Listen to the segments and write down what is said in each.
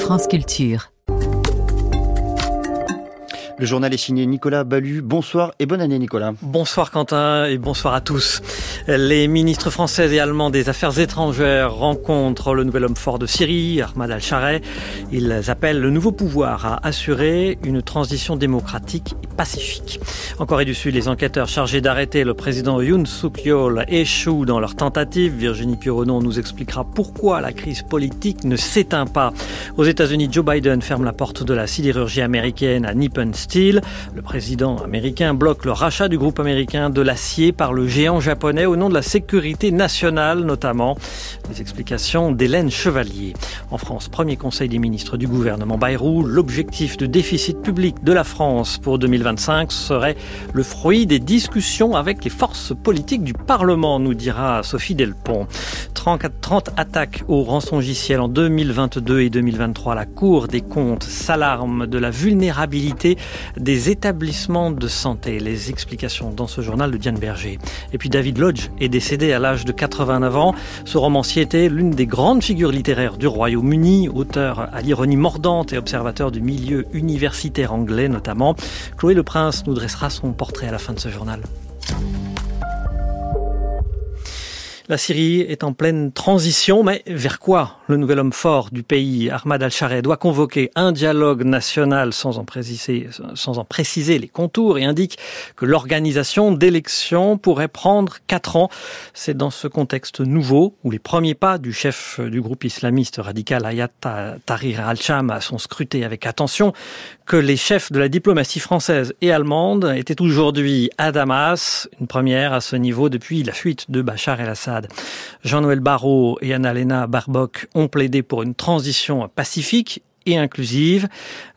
France Culture. Le journal est signé Nicolas Ballu. Bonsoir et bonne année Nicolas. Bonsoir Quentin et bonsoir à tous. Les ministres français et allemands des Affaires étrangères rencontrent le nouvel homme fort de Syrie, Ahmad al-Shara. Ils appellent le nouveau pouvoir à assurer une transition démocratique et pacifique. En Corée du Sud, les enquêteurs chargés d'arrêter le président Yoon Suk-yeol échouent dans leur tentative. Virginie Pironon nous expliquera pourquoi la crise politique ne s'éteint pas. Aux États-Unis, Joe Biden ferme la porte de la sidérurgie américaine à Nippon Steel. Le président américain bloque le rachat du groupe américain de l'acier par le géant japonais au nom de la sécurité nationale notamment. Les explications d'Hélène Chevalier. En France, premier conseil des ministres du gouvernement Bayrou, l'objectif de déficit public de la France pour 2025 serait le fruit des discussions avec les forces politiques du Parlement, nous dira Sophie Delpont. 30 attaques au rançongiciel en 2022 et 2023. La Cour des comptes s'alarme de la vulnérabilité des établissements de santé. Les explications dans ce journal de Diane Berger. Et puis David Lodge est décédé à l'âge de 89 ans. Ce romancier était l'une des grandes figures littéraires du Royaume-Uni, auteur à l'ironie mordante et observateur du milieu universitaire anglais notamment. Chloé Le Prince nous dressera son portrait à la fin de ce journal. La Syrie est en pleine transition, mais vers quoi? Le nouvel homme fort du pays, Ahmad al-Shara, doit convoquer un dialogue national sans en préciser les contours et indique que l'organisation d'élections pourrait prendre 4 ans. C'est dans ce contexte nouveau où les premiers pas du chef du groupe islamiste radical Hayat Tahrir al-Sham sont scrutés avec attention que les chefs de la diplomatie française et allemande étaient aujourd'hui à Damas, une première à ce niveau depuis la fuite de Bachar el-Assad. Jean-Noël Barrot et Annalena Baerbock ont plaidé pour une transition pacifique et inclusive.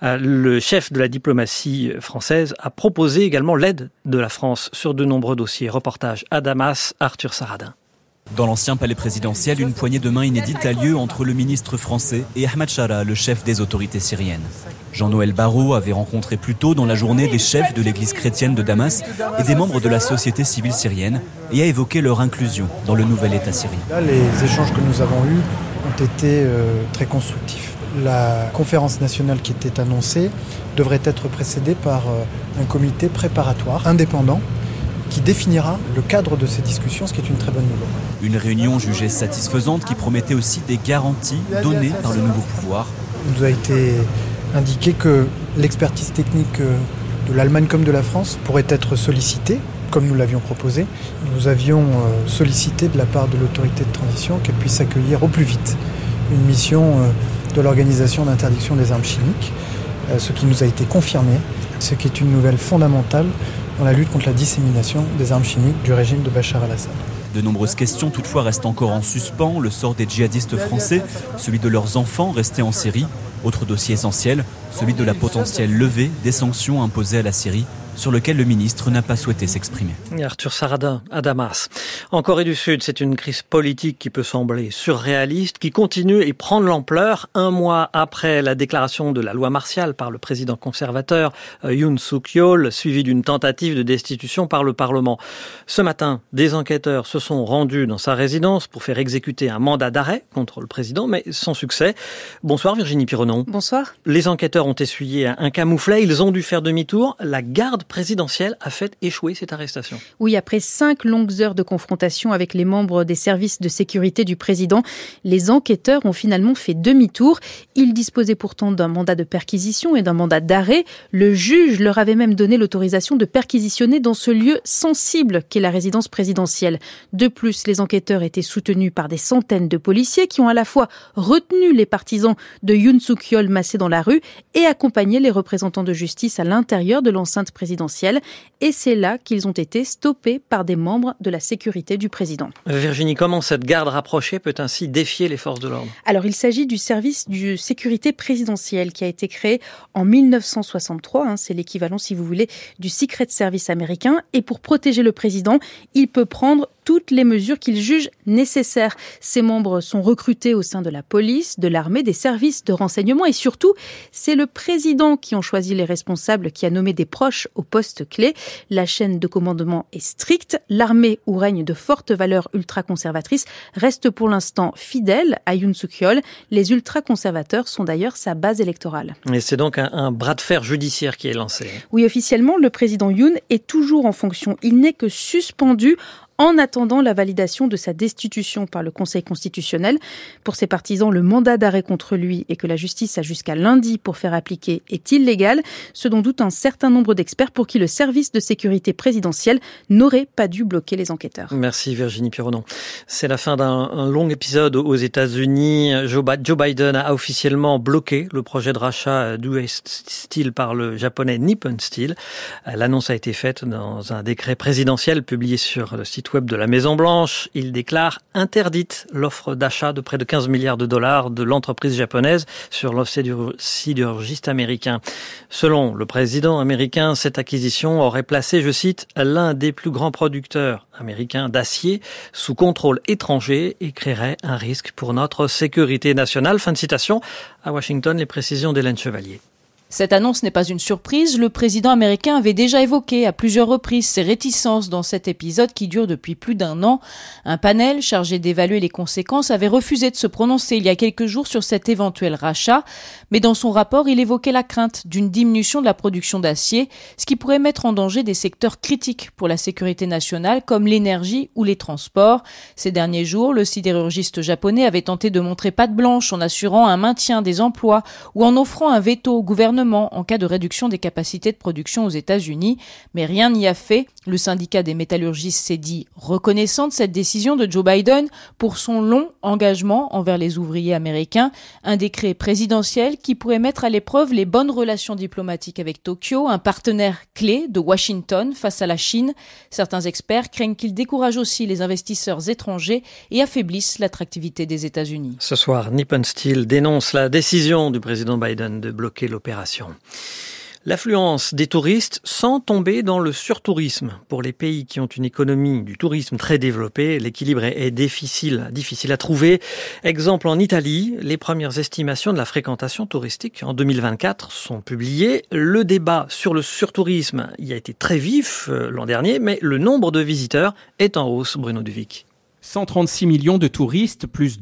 Le chef de la diplomatie française a proposé également l'aide de la France sur de nombreux dossiers. Reportage à Damas, Arthur Saradin. Dans l'ancien palais présidentiel, une poignée de main inédite a lieu entre le ministre français et Ahmad Shara, le chef des autorités syriennes. Jean-Noël Barrot avait rencontré plus tôt dans la journée des chefs de l'église chrétienne de Damas et des membres de la société civile syrienne et a évoqué leur inclusion dans le nouvel État syrien. Là, les échanges que nous avons eus ont été très constructifs. La conférence nationale qui était annoncée devrait être précédée par un comité préparatoire indépendant qui définira le cadre de ces discussions, ce qui est une très bonne nouvelle. Une réunion jugée satisfaisante qui promettait aussi des garanties données par le nouveau pouvoir. Il nous a été indiqué que l'expertise technique de l'Allemagne comme de la France pourrait être sollicitée, comme nous l'avions proposé. Nous avions sollicité de la part de l'autorité de transition qu'elle puisse accueillir au plus vite une mission de l'Organisation d'interdiction des armes chimiques, ce qui nous a été confirmé, ce qui est une nouvelle fondamentale dans la lutte contre la dissémination des armes chimiques du régime de Bachar el-Assad. De nombreuses questions toutefois restent encore en suspens. Le sort des djihadistes français, celui de leurs enfants restés en Syrie. Autre dossier essentiel, celui de la potentielle levée des sanctions imposées à la Syrie, sur lequel le ministre n'a pas souhaité s'exprimer. Arthur Saradin à Damas. En Corée du Sud, c'est une crise politique qui peut sembler surréaliste, qui continue et prend de l'ampleur 1 mois après la déclaration de la loi martiale par le président conservateur Yoon Suk-yeol, suivie d'une tentative de destitution par le Parlement. Ce matin, des enquêteurs se sont rendus dans sa résidence pour faire exécuter un mandat d'arrêt contre le président, mais sans succès. Bonsoir Virginie Pironon. Bonsoir. Les enquêteurs ont essuyé un camouflet, ils ont dû faire demi-tour. La garde présidentielle a fait échouer cette arrestation. Oui, après 5 longues heures de confrontation avec les membres des services de sécurité du président, les enquêteurs ont finalement fait demi-tour. Ils disposaient pourtant d'un mandat de perquisition et d'un mandat d'arrêt. Le juge leur avait même donné l'autorisation de perquisitionner dans ce lieu sensible qu'est la résidence présidentielle. De plus, les enquêteurs étaient soutenus par des centaines de policiers qui ont à la fois retenu les partisans de Yoon Suk-yeol massés dans la rue et accompagné les représentants de justice à l'intérieur de l'enceinte présidentielle. Et c'est là qu'ils ont été stoppés par des membres de la sécurité du président. Virginie, comment cette garde rapprochée peut ainsi défier les forces de l'ordre? Alors, il s'agit du service de sécurité présidentielle qui a été créé en 1963. C'est l'équivalent, si vous voulez, du Secret Service américain. Et pour protéger le président, il peut prendre toutes les mesures qu'il juge nécessaires. Ses membres sont recrutés au sein de la police, de l'armée, des services de renseignement et surtout, c'est le président qui en choisit les responsables, qui a nommé des proches aux postes clés. La chaîne de commandement est stricte. L'armée, où règnent de fortes valeurs ultra-conservatrices, reste pour l'instant fidèle à Yoon Suk-yeol. Les ultra-conservateurs sont d'ailleurs sa base électorale. Et c'est donc un bras de fer judiciaire qui est lancé. Oui, officiellement, le président Yoon est toujours en fonction. Il n'est que suspendu en attendant la validation de sa destitution par le Conseil constitutionnel. Pour ses partisans, le mandat d'arrêt contre lui et que la justice a jusqu'à lundi pour faire appliquer est illégal, ce dont doute un certain nombre d'experts pour qui le service de sécurité présidentielle n'aurait pas dû bloquer les enquêteurs. Merci Virginie Pironon. C'est la fin d'un long épisode aux États-Unis. Joe Biden a officiellement bloqué le projet de rachat d'US Steel par le japonais Nippon Steel. L'annonce a été faite dans un décret présidentiel publié sur le site web de la Maison-Blanche. Il déclare interdite l'offre d'achat de près de 15 milliards de dollars de l'entreprise japonaise sur le sidérurgiste américain. Selon le président américain, cette acquisition aurait placé, je cite, l'un des plus grands producteurs américains d'acier sous contrôle étranger et créerait un risque pour notre sécurité nationale. Fin de citation. À Washington, les précisions d'Hélène Chevalier. Cette annonce n'est pas une surprise. Le président américain avait déjà évoqué à plusieurs reprises ses réticences dans cet épisode qui dure depuis plus d'un an. Un panel chargé d'évaluer les conséquences avait refusé de se prononcer il y a quelques jours sur cet éventuel rachat. Mais dans son rapport, il évoquait la crainte d'une diminution de la production d'acier, ce qui pourrait mettre en danger des secteurs critiques pour la sécurité nationale comme l'énergie ou les transports. Ces derniers jours, le sidérurgiste japonais avait tenté de montrer patte blanche en assurant un maintien des emplois ou en offrant un veto au gouvernement en cas de réduction des capacités de production aux États-Unis, mais rien n'y a fait. Le syndicat des métallurgistes s'est dit reconnaissant de cette décision de Joe Biden pour son long engagement envers les ouvriers américains. Un décret présidentiel qui pourrait mettre à l'épreuve les bonnes relations diplomatiques avec Tokyo, un partenaire clé de Washington face à la Chine. Certains experts craignent qu'il décourage aussi les investisseurs étrangers et affaiblisse l'attractivité des États-Unis. Ce soir, Nippon Steel dénonce la décision du président Biden de bloquer l'opération. L'affluence des touristes sans tomber dans le surtourisme. Pour les pays qui ont une économie du tourisme très développée, l'équilibre est difficile à trouver. Exemple en Italie, les premières estimations de la fréquentation touristique en 2024 sont publiées. Le débat sur le surtourisme y a été très vif l'an dernier, mais le nombre de visiteurs est en hausse, Bruno Duvic. 136 millions de touristes, plus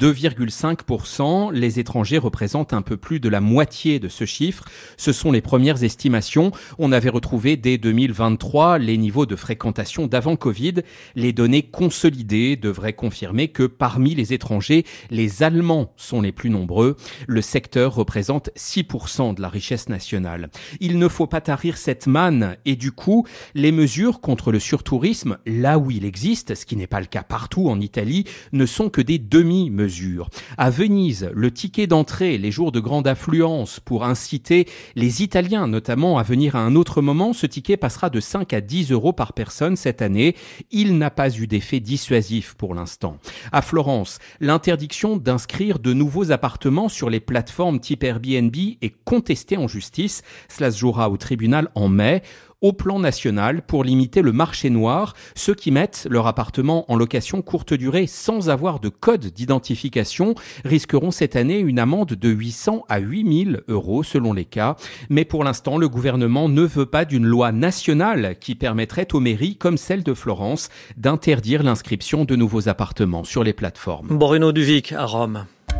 2,5%. Les étrangers représentent un peu plus de la moitié de ce chiffre. Ce sont les premières estimations. On avait retrouvé dès 2023 les niveaux de fréquentation d'avant Covid. Les données consolidées devraient confirmer que parmi les étrangers, les Allemands sont les plus nombreux. Le secteur représente 6% de la richesse nationale. Il ne faut pas tarir cette manne et du coup, les mesures contre le surtourisme, là où il existe, ce qui n'est pas le cas partout en Italie, ne sont que des demi-mesures. À Venise, le ticket d'entrée les jours de grande affluence pour inciter les Italiens notamment à venir à un autre moment, ce ticket passera de 5 à 10 euros par personne cette année. Il n'a pas eu d'effet dissuasif pour l'instant. À Florence, l'interdiction d'inscrire de nouveaux appartements sur les plateformes type Airbnb est contestée en justice. Cela se jouera au tribunal en mai. Au plan national, pour limiter le marché noir, ceux qui mettent leur appartement en location courte durée sans avoir de code d'identification risqueront cette année une amende de 800 à 8000 euros selon les cas. Mais pour l'instant, le gouvernement ne veut pas d'une loi nationale qui permettrait aux mairies, comme celle de Florence, d'interdire l'inscription de nouveaux appartements sur les plateformes. Bruno Duvic à Rome.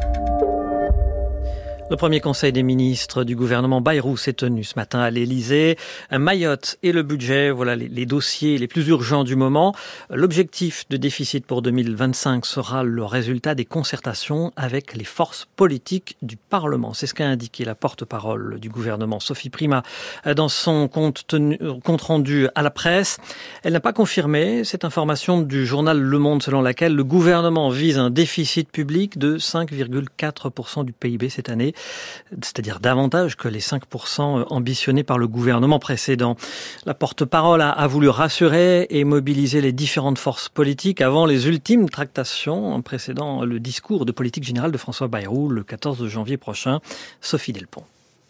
Le premier conseil des ministres du gouvernement Bayrou s'est tenu ce matin à l'Élysée. Mayotte et le budget, voilà les dossiers les plus urgents du moment. L'objectif de déficit pour 2025 sera le résultat des concertations avec les forces politiques du Parlement. C'est ce qu'a indiqué la porte-parole du gouvernement, Sophie Primas, dans son compte rendu à la presse. Elle n'a pas confirmé cette information du journal Le Monde selon laquelle le gouvernement vise un déficit public de 5,4% du PIB cette année. C'est-à-dire davantage que les 5% ambitionnés par le gouvernement précédent. La porte-parole a voulu rassurer et mobiliser les différentes forces politiques avant les ultimes tractations précédant le discours de politique générale de François Bayrou le 14 janvier prochain. Sophie Delpont.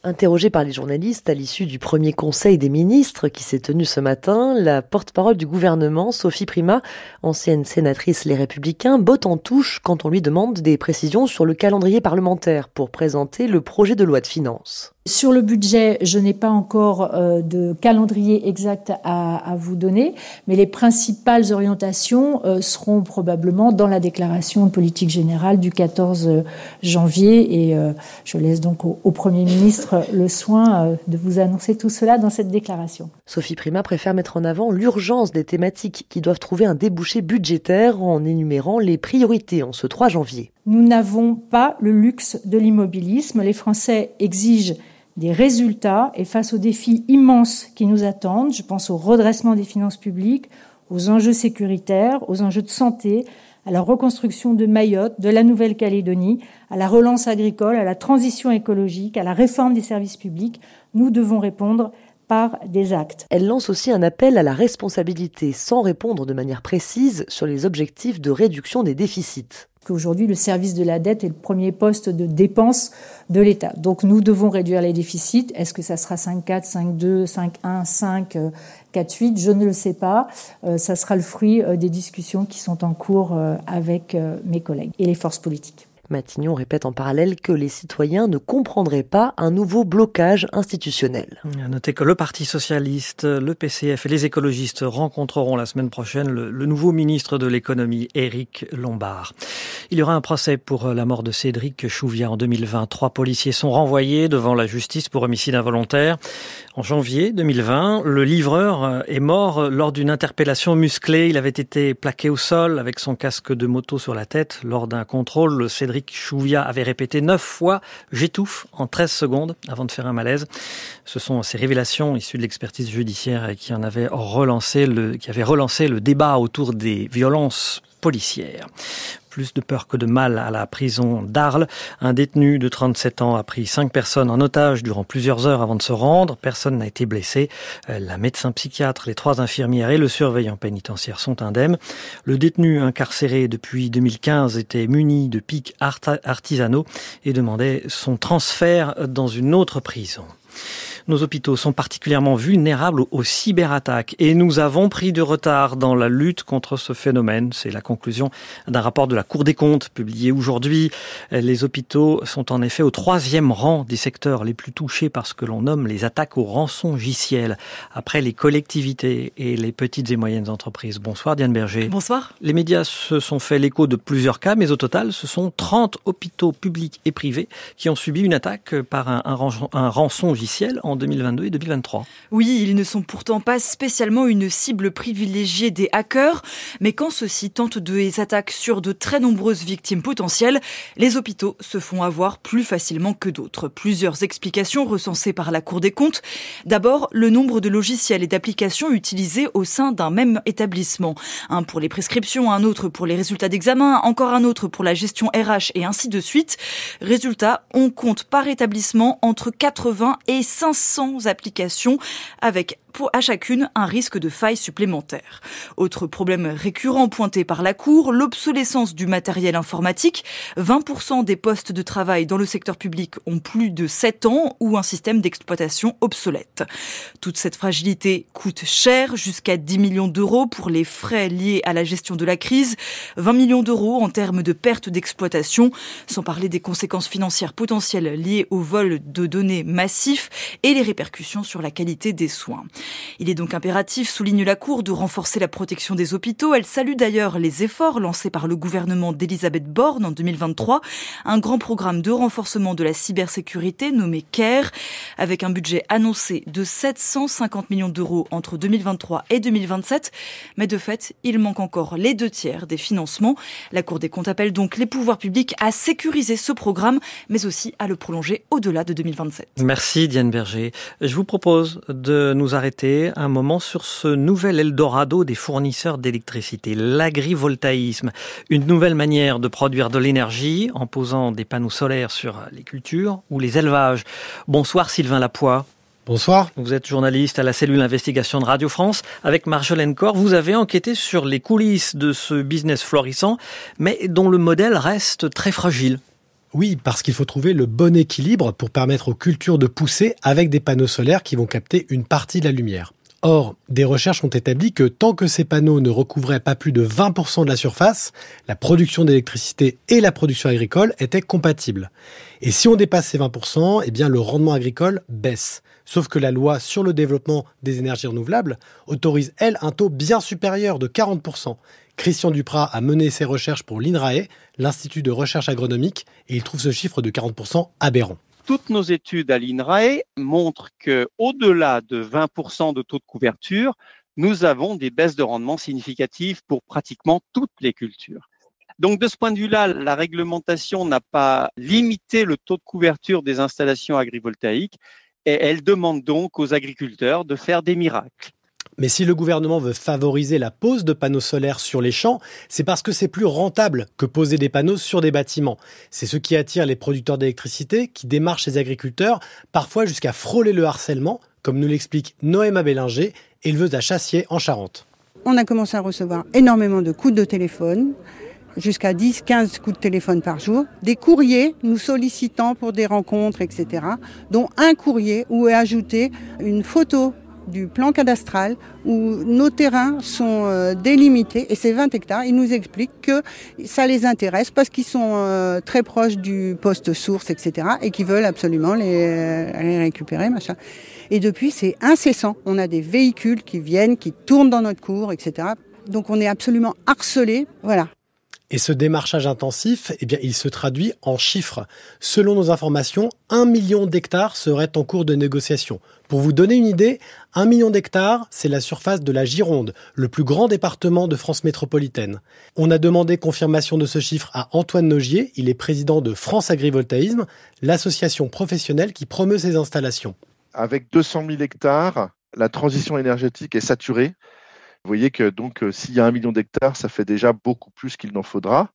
Interrogée par les journalistes à l'issue du premier conseil des ministres qui s'est tenu ce matin, la porte-parole du gouvernement, Sophie Primas, ancienne sénatrice Les Républicains, botte en touche quand on lui demande des précisions sur le calendrier parlementaire pour présenter le projet de loi de finances. Sur le budget, je n'ai pas encore de calendrier exact à vous donner, mais les principales orientations seront probablement dans la déclaration de politique générale du 14 janvier et je laisse donc au Premier ministre le soin de vous annoncer tout cela dans cette déclaration. Sophie Primas préfère mettre en avant l'urgence des thématiques qui doivent trouver un débouché budgétaire en énumérant les priorités en ce 3 janvier. Nous n'avons pas le luxe de l'immobilisme. Les Français exigent des résultats et face aux défis immenses qui nous attendent, je pense au redressement des finances publiques, aux enjeux sécuritaires, aux enjeux de santé, à la reconstruction de Mayotte, de la Nouvelle-Calédonie, à la relance agricole, à la transition écologique, à la réforme des services publics, nous devons répondre par des actes. Elle lance aussi un appel à la responsabilité sans répondre de manière précise sur les objectifs de réduction des déficits. Qu'aujourd'hui, le service de la dette est le premier poste de dépense de l'État. Donc, nous devons réduire les déficits. Est-ce que ça sera 5,4, 5,2, 5,1, 5, 4,8 ? Je ne le sais pas. Ça sera le fruit des discussions qui sont en cours avec mes collègues et les forces politiques. Matignon répète en parallèle que les citoyens ne comprendraient pas un nouveau blocage institutionnel. À noter que le Parti socialiste, le PCF et les écologistes rencontreront la semaine prochaine le nouveau ministre de l'économie, Éric Lombard. Il y aura un procès pour la mort de Cédric Chouviat en 2020. 3 policiers sont renvoyés devant la justice pour homicide involontaire. En janvier 2020, le livreur est mort lors d'une interpellation musclée. Il avait été plaqué au sol avec son casque de moto sur la tête. Lors d'un contrôle, Cédric Chouviat avait répété 9 fois « j'étouffe » en 13 secondes avant de faire un malaise. Ce sont ces révélations issues de l'expertise judiciaire qui avaient relancé le débat autour des violences policières. Plus de peur que de mal à la prison d'Arles. Un détenu de 37 ans a pris 5 personnes en otage durant plusieurs heures avant de se rendre. Personne n'a été blessé. La médecin psychiatre, les 3 infirmières et le surveillant pénitentiaire sont indemnes. Le détenu incarcéré depuis 2015 était muni de pics artisanaux et demandait son transfert dans une autre prison. Nos hôpitaux sont particulièrement vulnérables aux cyberattaques et nous avons pris du retard dans la lutte contre ce phénomène. C'est la conclusion d'un rapport de la Cour des comptes publié aujourd'hui. Les hôpitaux sont en effet au 3e rang des secteurs les plus touchés par ce que l'on nomme les attaques au rançongiciel, après les collectivités et les petites et moyennes entreprises. Bonsoir Diane Berger. Bonsoir. Les médias se sont fait l'écho de plusieurs cas, mais au total, ce sont 30 hôpitaux publics et privés qui ont subi une attaque par un rançongiciel en 2022 et 2023. Oui, ils ne sont pourtant pas spécialement une cible privilégiée des hackers, mais quand ceux-ci tentent des attaques sur de très nombreuses victimes potentielles, les hôpitaux se font avoir plus facilement que d'autres. Plusieurs explications recensées par la Cour des comptes. D'abord, le nombre de logiciels et d'applications utilisés au sein d'un même établissement. Un pour les prescriptions, un autre pour les résultats d'examen, encore un autre pour la gestion RH et ainsi de suite. Résultat, on compte par établissement entre 80 et 500 applications avec à chacune un risque de faille supplémentaire. Autre problème récurrent pointé par la Cour, l'obsolescence du matériel informatique. 20% des postes de travail dans le secteur public ont plus de 7 ans ou un système d'exploitation obsolète. Toute cette fragilité coûte cher, jusqu'à 10 millions d'euros pour les frais liés à la gestion de la crise, 20 millions d'euros en termes de perte d'exploitation, sans parler des conséquences financières potentielles liées au vol de données massif et les répercussions sur la qualité des soins. Il est donc impératif, souligne la Cour, de renforcer la protection des hôpitaux. Elle salue d'ailleurs les efforts lancés par le gouvernement d'Elisabeth Borne en 2023. Un grand programme de renforcement de la cybersécurité nommé CARE, avec un budget annoncé de 750 millions d'euros entre 2023 et 2027. Mais de fait, il manque encore les 2/3 des financements. La Cour des comptes appelle donc les pouvoirs publics à sécuriser ce programme, mais aussi à le prolonger au-delà de 2027. Merci Diane Berger. Je vous propose de nous arrêter un moment sur ce nouvel Eldorado des fournisseurs d'électricité, l'agrivoltaïsme, une nouvelle manière de produire de l'énergie en posant des panneaux solaires sur les cultures ou les élevages. Bonsoir Sylvain Lapoix. Bonsoir. Vous êtes journaliste à la cellule investigation de Radio France. Avec Marjolaine Corr, vous avez enquêté sur les coulisses de ce business florissant, mais dont le modèle reste très fragile. Oui, parce qu'il faut trouver le bon équilibre pour permettre aux cultures de pousser avec des panneaux solaires qui vont capter une partie de la lumière. Or, des recherches ont établi que tant que ces panneaux ne recouvraient pas plus de 20% de la surface, la production d'électricité et la production agricole étaient compatibles. Et si on dépasse ces 20%, eh bien le rendement agricole baisse. Sauf que la loi sur le développement des énergies renouvelables autorise, elle, un taux bien supérieur de 40%. Christian Duprat a mené ses recherches pour l'INRAE, l'Institut de recherche agronomique, et il trouve ce chiffre de 40% aberrant. Toutes nos études à l'INRAE montrent qu'au-delà de 20% de taux de couverture, nous avons des baisses de rendement significatives pour pratiquement toutes les cultures. Donc de ce point de vue-là, la réglementation n'a pas limité le taux de couverture des installations agrivoltaïques et elle demande donc aux agriculteurs de faire des miracles. Mais si le gouvernement veut favoriser la pose de panneaux solaires sur les champs, c'est parce que c'est plus rentable que poser des panneaux sur des bâtiments. C'est ce qui attire les producteurs d'électricité qui démarchent les agriculteurs, parfois jusqu'à frôler le harcèlement, comme nous l'explique Noéma Bélinger, éleveuse à Chassier en Charente. On a commencé à recevoir énormément de coups de téléphone, jusqu'à 10-15 coups de téléphone par jour, des courriers nous sollicitant pour des rencontres, etc., dont un courrier où est ajouté une photo du plan cadastral où nos terrains sont délimités et c'est 20 hectares. Ils nous expliquent que ça les intéresse parce qu'ils sont très proches du poste source, etc. et qu'ils veulent absolument les récupérer, machin. Et depuis, c'est incessant. On a des véhicules qui viennent, qui tournent dans notre cour, etc. Donc on est absolument harcelés. Voilà. Et ce démarchage intensif, eh bien, il se traduit en chiffres. Selon nos informations, 1 million d'hectares seraient en cours de négociation. Pour vous donner une idée, 1 million d'hectares, c'est la surface de la Gironde, le plus grand département de France métropolitaine. On a demandé confirmation de ce chiffre à Antoine Nogier, il est président de France Agrivoltaïsme, l'association professionnelle qui promeut ces installations. Avec 200 000 hectares, la transition énergétique est saturée. Vous voyez que donc s'il y a 1 million d'hectares, ça fait déjà beaucoup plus qu'il n'en faudra.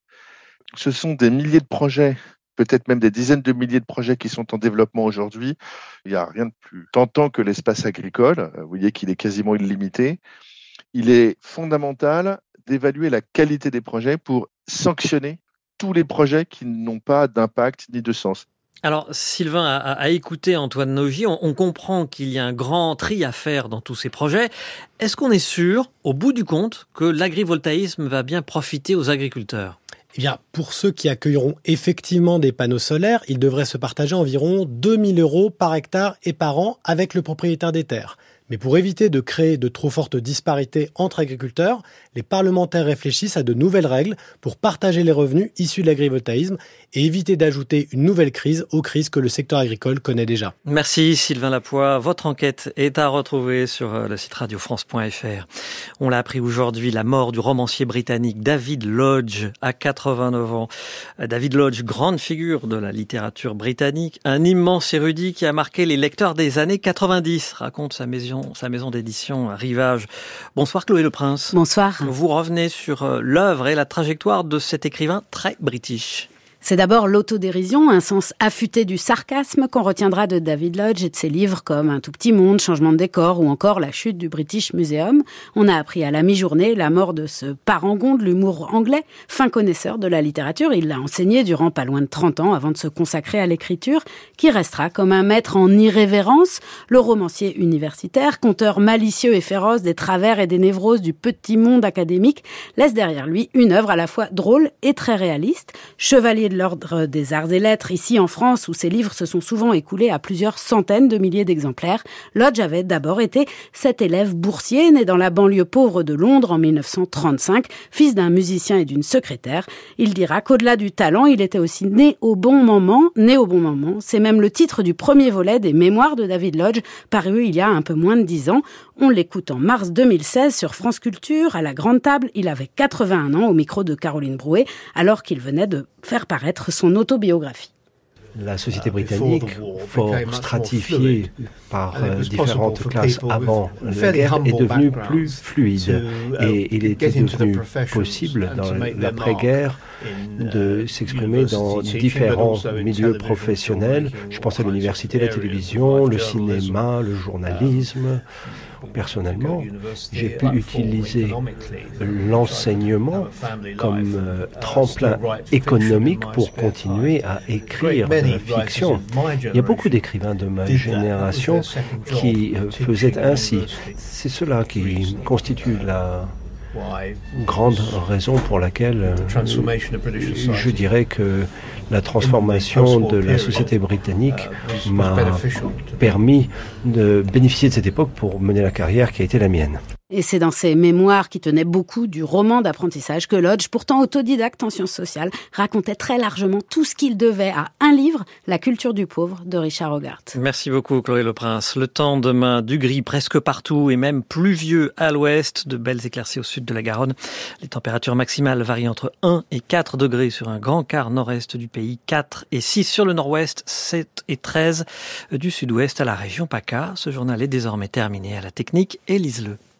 Ce sont des milliers de projets, peut-être même des dizaines de milliers de projets qui sont en développement aujourd'hui. Il n'y a rien de plus tentant que l'espace agricole. Vous voyez qu'il est quasiment illimité. Il est fondamental d'évaluer la qualité des projets pour sanctionner tous les projets qui n'ont pas d'impact ni de sens. Alors, Sylvain a écouté Antoine Nogier, on comprend qu'il y a un grand tri à faire dans tous ces projets. Est-ce qu'on est sûr, au bout du compte, que l'agrivoltaïsme va bien profiter aux agriculteurs ? Eh bien, pour ceux qui accueilleront effectivement des panneaux solaires, ils devraient se partager environ 2 000 € par hectare et par an avec le propriétaire des terres. Mais pour éviter de créer de trop fortes disparités entre agriculteurs, les parlementaires réfléchissent à de nouvelles règles pour partager les revenus issus de l'agrivoltaïsme et éviter d'ajouter une nouvelle crise aux crises que le secteur agricole connaît déjà. Merci Sylvain Lapoix. Votre enquête est à retrouver sur le site radiofrance.fr. On l'a appris aujourd'hui, la mort du romancier britannique David Lodge à 89 ans. David Lodge, grande figure de la littérature britannique, un immense érudit qui a marqué les lecteurs des années 90, raconte sa maison d'édition Rivage. Bonsoir Chloé Leprince. Bonsoir. Vous revenez sur l'œuvre et la trajectoire de cet écrivain très british. C'est d'abord l'autodérision, un sens affûté du sarcasme qu'on retiendra de David Lodge et de ses livres comme Un tout petit monde, Changement de décor ou encore La chute du British Museum. On a appris à la mi-journée la mort de ce parangon de l'humour anglais, fin connaisseur de la littérature. Il l'a enseigné durant pas loin de 30 ans avant de se consacrer à l'écriture, qui restera comme un maître en irrévérence. Le romancier universitaire, conteur malicieux et féroce des travers et des névroses du petit monde académique, laisse derrière lui une œuvre à la fois drôle et très réaliste. Chevalier de l'ordre des arts et lettres, ici en France, où ses livres se sont souvent écoulés à plusieurs centaines de milliers d'exemplaires, Lodge avait d'abord été cet élève boursier, né dans la banlieue pauvre de Londres en 1935, fils d'un musicien et d'une secrétaire. Il dira qu'au-delà du talent, il était aussi né au bon moment. C'est même le titre du premier volet des Mémoires de David Lodge, paru il y a un peu moins de 10 ans. On l'écoute en mars 2016 sur France Culture, à la Grande Table. Il avait 81 ans au micro de Caroline Brouet, alors qu'il venait de faire paraître son autobiographie. La société britannique, fort stratifiée par différentes classes avant la guerre, est devenue plus fluide. Et il était devenu possible, dans l'après-guerre, de s'exprimer dans différents milieux professionnels. Je pense à l'université, la télévision, le cinéma, le journalisme, Personnellement, j'ai pu utiliser l'enseignement comme tremplin économique pour continuer à écrire fiction. Il y a beaucoup d'écrivains de ma génération qui faisaient ainsi. C'est cela qui constitue la grande raison pour laquelle je dirais que la transformation de la société britannique m'a permis de bénéficier de cette époque pour mener la carrière qui a été la mienne. Et c'est dans ses mémoires qui tenaient beaucoup du roman d'apprentissage que Lodge, pourtant autodidacte en sciences sociales, racontait très largement tout ce qu'il devait à un livre, La culture du pauvre, de Richard Hogarth. Merci beaucoup Chloé Leprince. Le temps demain, du gris presque partout et même pluvieux à l'ouest, de belles éclaircies au sud de la Garonne. Les températures maximales varient entre 1 et 4 degrés sur un grand quart nord-est du pays, 4 et 6 sur le nord-ouest, 7 et 13 du sud-ouest à la région PACA. Ce journal est désormais terminé. À la technique, Élise Le.